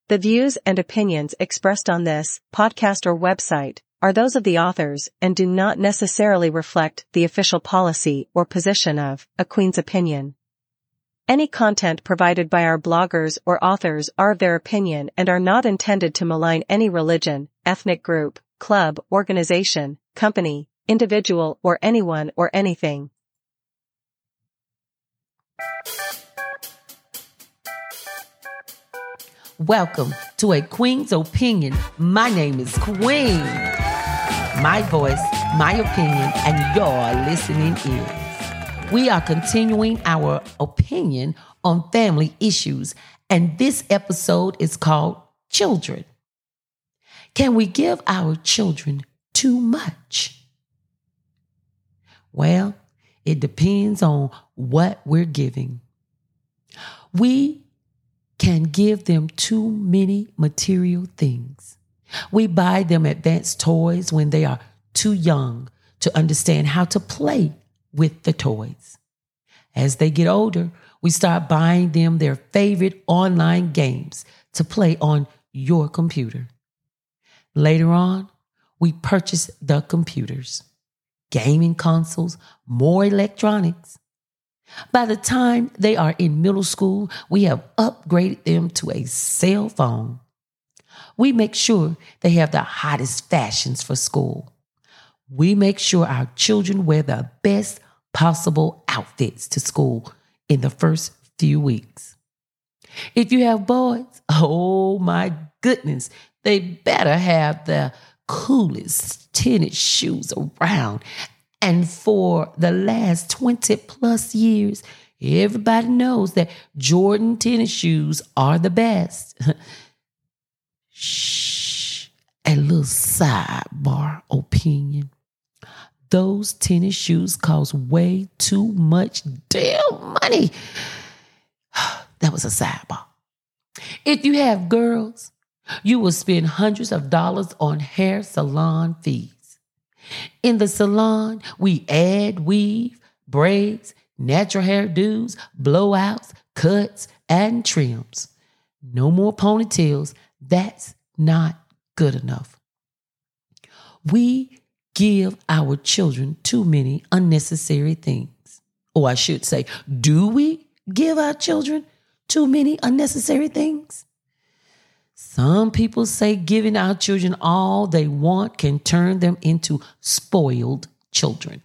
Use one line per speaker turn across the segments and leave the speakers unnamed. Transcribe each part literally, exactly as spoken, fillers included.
The views and opinions expressed on this podcast or website are those of the authors and do not necessarily reflect the official policy or position of A Queen's Opinion. Any content provided by our bloggers or authors are of their opinion and are not intended to malign any religion, ethnic group, club, organization, company, individual, or anyone or anything.
Welcome to A Queen's Opinion. My name is Queen. My voice, my opinion, and your listening ears. We are continuing our opinion on family issues, and this episode is called Children. Can we give our children too much? Well, it depends on what we're giving. We can give them too many material things. We buy them advanced toys when they are too young to understand how to play with the toys. As they get older, we start buying them their favorite online games to play on your computer. Later on, we purchase the computers, gaming consoles, more electronics. By the time they are in middle school, we have upgraded them to a cell phone. We make sure they have the hottest fashions for school. We make sure our children wear the best possible outfits to school in the first few weeks. If you have boys, oh my goodness, they better have the coolest tennis shoes around. And for the last twenty plus years, everybody knows that Jordan tennis shoes are the best. Shh, a little sidebar opinion. Those tennis shoes cost way too much damn money. That was a sidebar. If you have girls, you will spend hundreds of dollars on hair salon fees. In the salon, we add weave, braids, natural hairdos, blowouts, cuts, and trims. No more ponytails. That's not good enough. We give our children too many unnecessary things. Or I should say, do we give our children too many unnecessary things? Some people say giving our children all they want can turn them into spoiled children.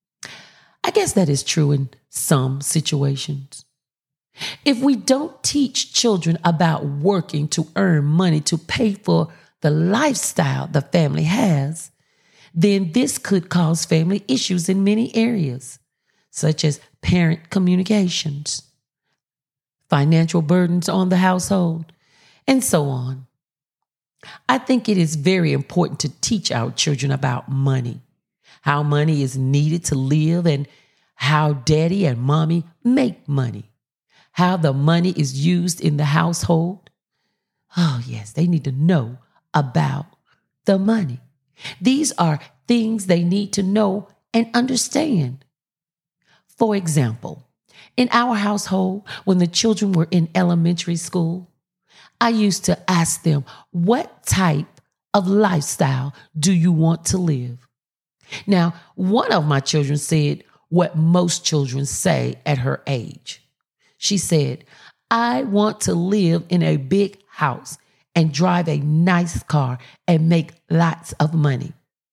I guess that is true in some situations. If we don't teach children about working to earn money to pay for the lifestyle the family has, then this could cause family issues in many areas, such as parent communications, financial burdens on the household, and so on. I think it is very important to teach our children about money, how money is needed to live, and how daddy and mommy make money, how the money is used in the household. Oh, yes, they need to know about the money. These are things they need to know and understand. For example, in our household, when the children were in elementary school, I used to ask them, what type of lifestyle do you want to live? Now, one of my children said what most children say at her age. She said, I want to live in a big house and drive a nice car and make lots of money.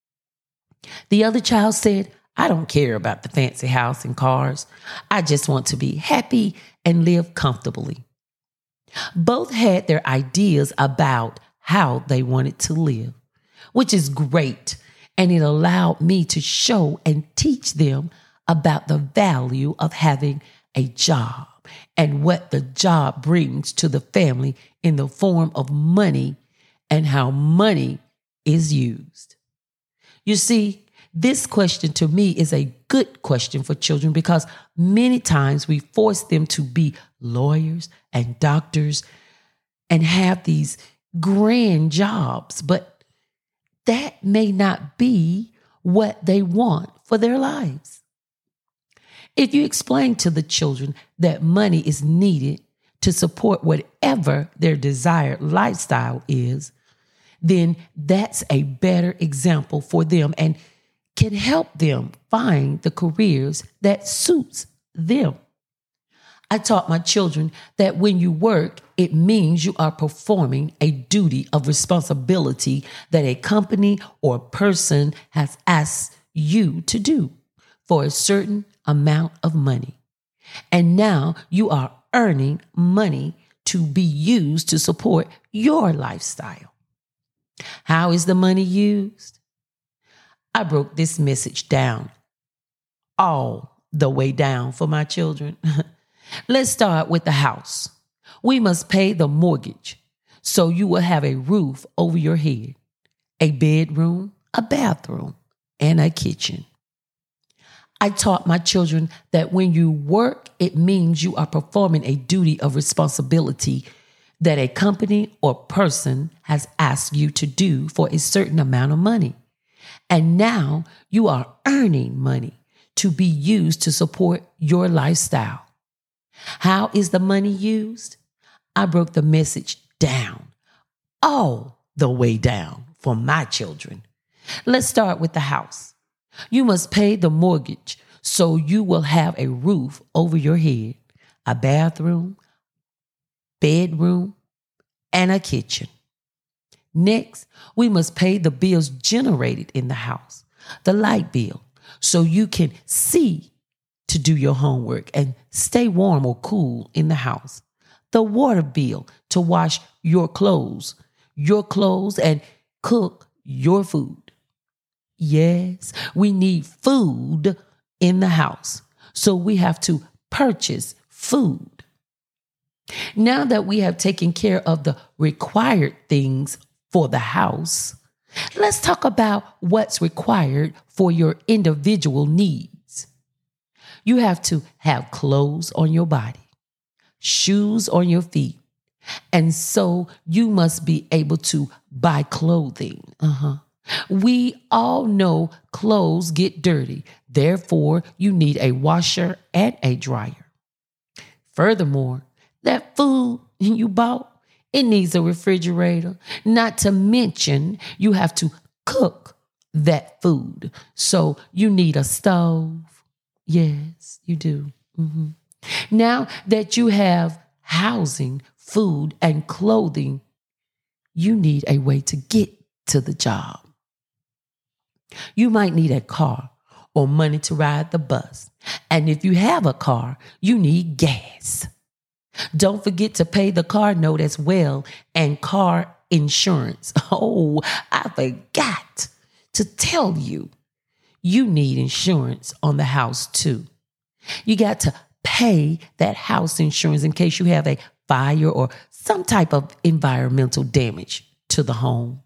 The other child said, I don't care about the fancy house and cars. I just want to be happy and live comfortably. Both had their ideas about how they wanted to live, which is great, and it allowed me to show and teach them about the value of having a job and what the job brings to the family in the form of money and how money is used. You see, this question to me is a good question for children because many times we force them to be lawyers and doctors and have these grand jobs, but that may not be what they want for their lives. If you explain to the children that money is needed to support whatever their desired lifestyle is, then that's a better example for them and can help them find the careers that suits them. I taught my children that when you work, it means you are performing a duty of responsibility that a company or person has asked you to do for a certain amount of money. And now you are earning money to be used to support your lifestyle. How is the money used? I broke this message down all the way down for my children. Let's start with the house. We must pay the mortgage so you will have a roof over your head, a bedroom, a bathroom, and a kitchen. I taught my children that when you work, it means you are performing a duty of responsibility that a company or person has asked you to do for a certain amount of money. And now you are earning money to be used to support your lifestyle. How is the money used? I broke the message down, all the way down for my children. Let's start with the house. You must pay the mortgage so you will have a roof over your head, a bathroom, bedroom, and a kitchen. Next, we must pay the bills generated in the house, the light bill, so you can see to do your homework and stay warm or cool in the house, the water bill to wash your clothes, your clothes and cook your food. Yes, we need food in the house, so we have to purchase food. Now that we have taken care of the required things for the house, let's talk about what's required for your individual needs. You have to have clothes on your body, shoes on your feet, and so you must be able to buy clothing. Uh-huh. We all know clothes get dirty. Therefore, you need a washer and a dryer. Furthermore, that food you bought, it needs a refrigerator. Not to mention, you have to cook that food. So you need a stove. Yes, you do. Mm-hmm. Now that you have housing, food, and clothing, you need a way to get to the job. You might need a car or money to ride the bus. And if you have a car, you need gas. Don't forget to pay the car note as well and car insurance. Oh, I forgot to tell you. You need insurance on the house too. You got to pay that house insurance in case you have a fire or some type of environmental damage to the home.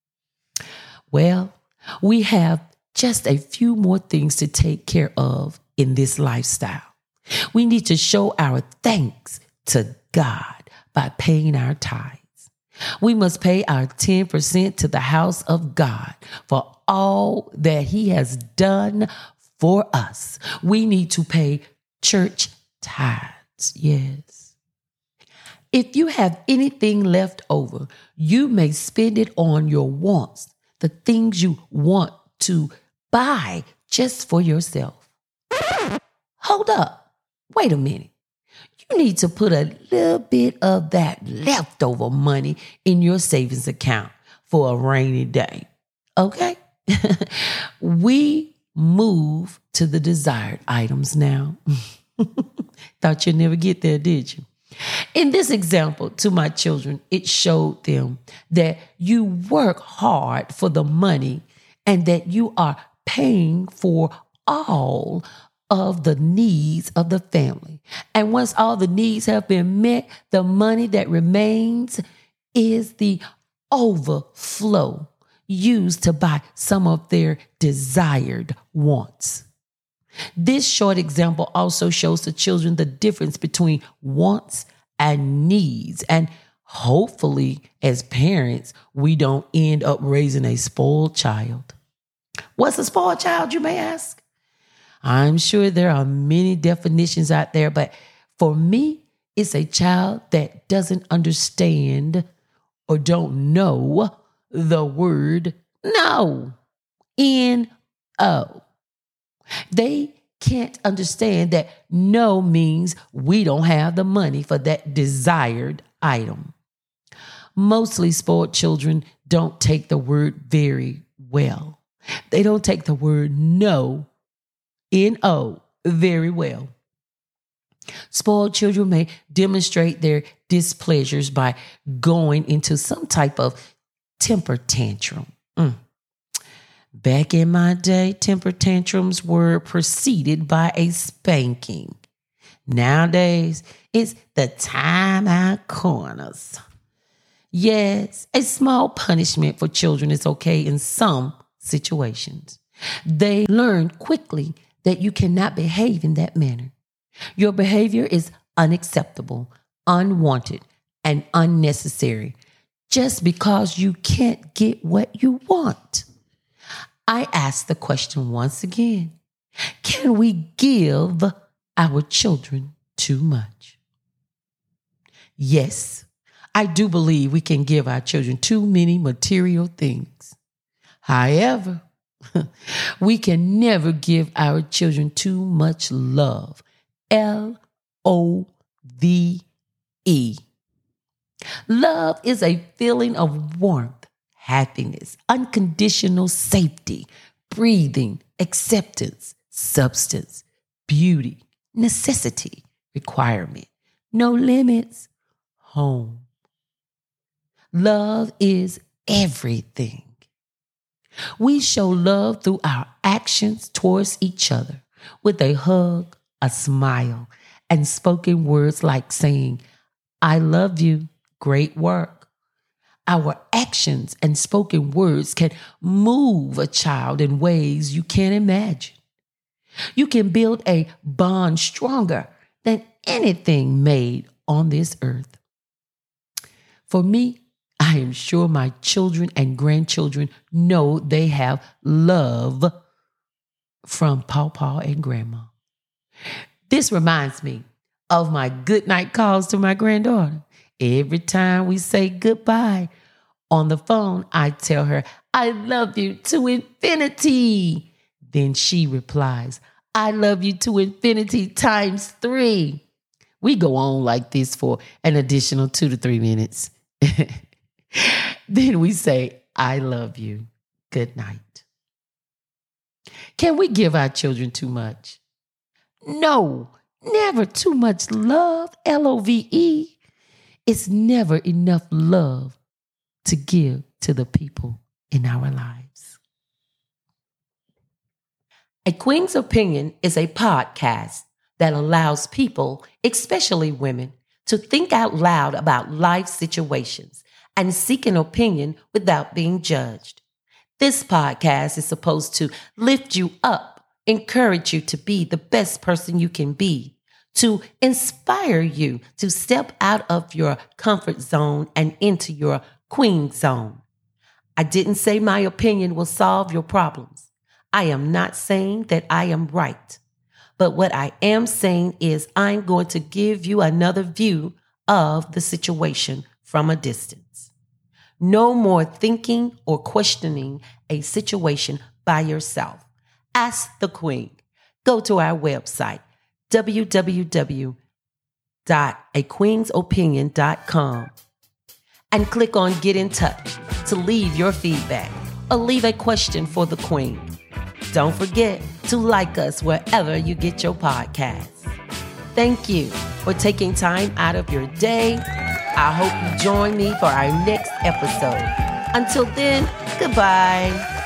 Well, we have just a few more things to take care of in this lifestyle. We need to show our thanks to God by paying our tithes. We must pay our ten percent to the house of God for all that He has done for us. We need to pay church tithes. Yes. If you have anything left over, you may spend it on your wants, the things you want to buy just for yourself. Hold up. Wait a minute. You need to put a little bit of that leftover money in your savings account for a rainy day. Okay? We move to the desired items now. Thought you'd never get there, did you? In this example to my children, it showed them that you work hard for the money and that you are paying for all of the needs of the family. And once all the needs have been met, the money that remains is the overflow used to buy some of their desired wants. This short example also shows the children the difference between wants and needs. And hopefully, as parents, we don't end up raising a spoiled child. What's a spoiled child, you may ask? I'm sure there are many definitions out there, but for me, It's a child that doesn't understand or don't know the word no. N O. They can't understand that no means we don't have the money for that desired item. Mostly spoiled children don't take the word very well. They don't take the word no, N O, very well. Spoiled children may demonstrate their displeasures by going into some type of temper tantrum. Mm. Back in my day, temper tantrums were preceded by a spanking. Nowadays, it's the timeout corners. Yes, a small punishment for children is okay in some situations. They learn quickly that you cannot behave in that manner. Your behavior is unacceptable, unwanted, and unnecessary just because you can't get what you want. I ask the question once again, can we give our children too much? Yes, I do believe we can give our children too many material things. However, we can never give our children too much love. L O V E. Love is a feeling of warmth, happiness, unconditional safety, breathing, acceptance, substance, beauty, necessity, requirement, no limits, home. Love is everything. We show love through our actions towards each other with a hug, a smile, and spoken words like saying, I love you, great work. Our actions and spoken words can move a child in ways you can't imagine. You can build a bond stronger than anything made on this earth. For me, I am sure my children and grandchildren know they have love from Pawpaw and Grandma. This reminds me of my good night calls to my granddaughter. Every time we say goodbye on the phone, I tell her, I love you to infinity. Then she replies, I love you to infinity times three. We go on like this for an additional two to three minutes. Then we say, I love you. Good night. Can we give our children too much? No, never too much love, L O V E. It's never enough love to give to the people in our lives. A Queen's Opinion is a podcast that allows people, especially women, to think out loud about life situations and seek an opinion without being judged. This podcast is supposed to lift you up, encourage you to be the best person you can be, to inspire you to step out of your comfort zone and into your queen zone. I didn't say my opinion will solve your problems. I am not saying that I am right. But what I am saying is I'm going to give you another view of the situation from a distance. No more thinking or questioning a situation by yourself. Ask the Queen. Go to our website, w w w dot a queens opinion dot com, and click on Get in Touch to leave your feedback or leave a question for the Queen. Don't forget to like us wherever you get your podcasts. Thank you for taking time out of your day. I hope you join me for our next episode. Until then, goodbye.